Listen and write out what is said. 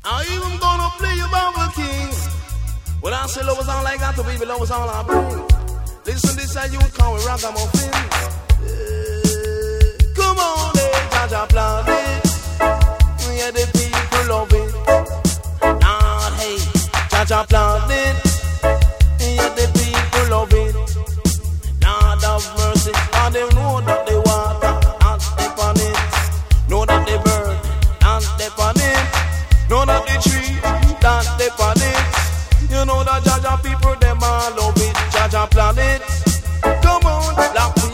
I even gonna play about the king. When I say love is all I got to be, love is all I bring. Listen, this how you call it ragamuffin. Come on, Jaja plan it. Yeah, the people love it. Nah, hey, Jaja plan it. Yeah, the people love it. Lord have mercy, and they know that the water and step on it. Know that the bird and step on it. Know that the tree and step on it. You know that Jaja people, them all love it. Jaja planet. Come on, black people.